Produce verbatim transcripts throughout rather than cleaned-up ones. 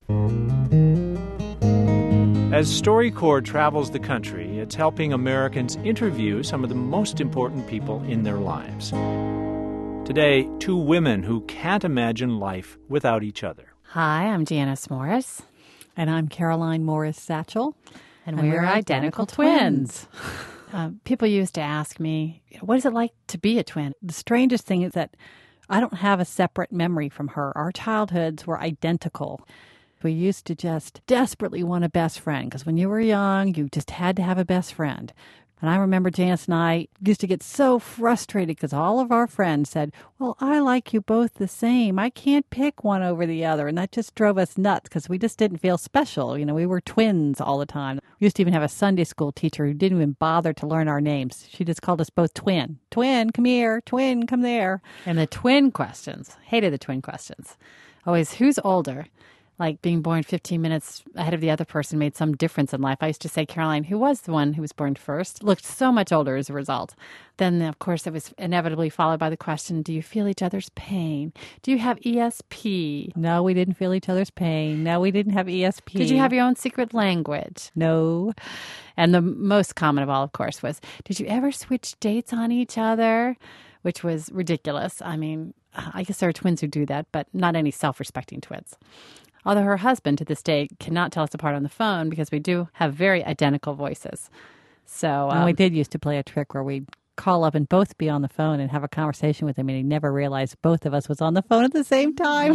As StoryCorps travels the country, it's helping Americans interview some of the most important people in their lives. Today, two women who can't imagine life without each other. Hi, I'm Janice Morris. And I'm Caroline Morris Satchel. And, and we're, we're identical, identical twins. twins. uh, people used to ask me, what is it like to be a twin? The strangest thing is that I don't have a separate memory from her. Our childhoods were identical. We used to just desperately want a best friend because when you were young, you just had to have a best friend. And I remember Janice and I used to get so frustrated because all of our friends said, well, I like you both the same. I can't pick one over the other. And that just drove us nuts because we just didn't feel special. You know, we were twins all the time. We used to even have a Sunday school teacher who didn't even bother to learn our names. She just called us both twin. Twin, come here. Twin, come there. And the twin questions. Hated the twin questions. Always, who's older? Like being born fifteen minutes ahead of the other person made some difference in life. I used to say Caroline, who was the one who was born first, looked so much older as a result. Then, of course, it was inevitably followed by the question, do you feel each other's pain? Do you have E S P? No, we didn't feel each other's pain. No, we didn't have E S P. Did you have your own secret language? No. And the most common of all, of course, was, did you ever switch dates on each other? Which was ridiculous. I mean, I guess there are twins who do that, but not any self-respecting twins. Although her husband, to this day, cannot tell us apart on the phone because we do have very identical voices. So, um, and we did used to play a trick where we'd call up and both be on the phone and have a conversation with him, and he never realized both of us was on the phone at the same time.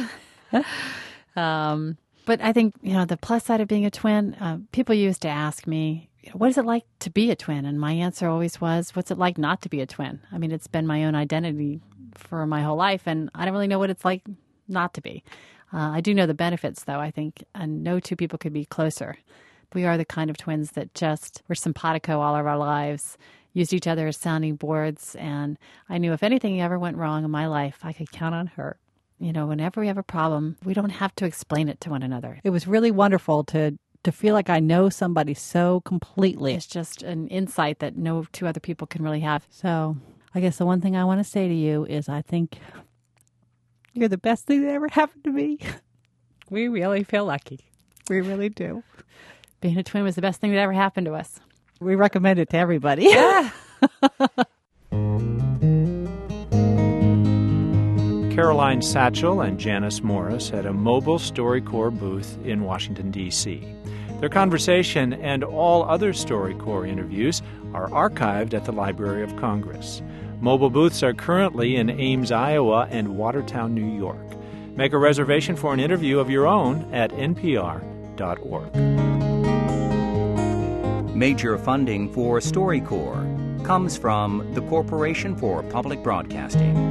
um, but I think, you know, the plus side of being a twin, uh, people used to ask me, what is it like to be a twin? And my answer always was, what's it like not to be a twin? I mean, it's been my own identity for my whole life, and I don't really know what it's like not to be. Uh, I do know the benefits, though, I think, and no two people could be closer. We are the kind of twins that just were simpatico all of our lives, used each other as sounding boards, and I knew if anything ever went wrong in my life, I could count on her. You know, whenever we have a problem, we don't have to explain it to one another. It was really wonderful to to feel like I know somebody so completely. It's just an insight that no two other people can really have. So I guess the one thing I want to say to you is I think you're the best thing that ever happened to me. We really feel lucky. We really do. Being a twin was the best thing that ever happened to us. We recommend it to everybody. Yeah. Caroline Satchel and Janice Morris at a mobile StoryCorps booth in Washington, D C Their conversation and all other StoryCorps interviews are archived at the Library of Congress. Mobile booths are currently in Ames, Iowa, and Watertown, New York. Make a reservation for an interview of your own at N P R dot org. Major funding for StoryCorps comes from the Corporation for Public Broadcasting.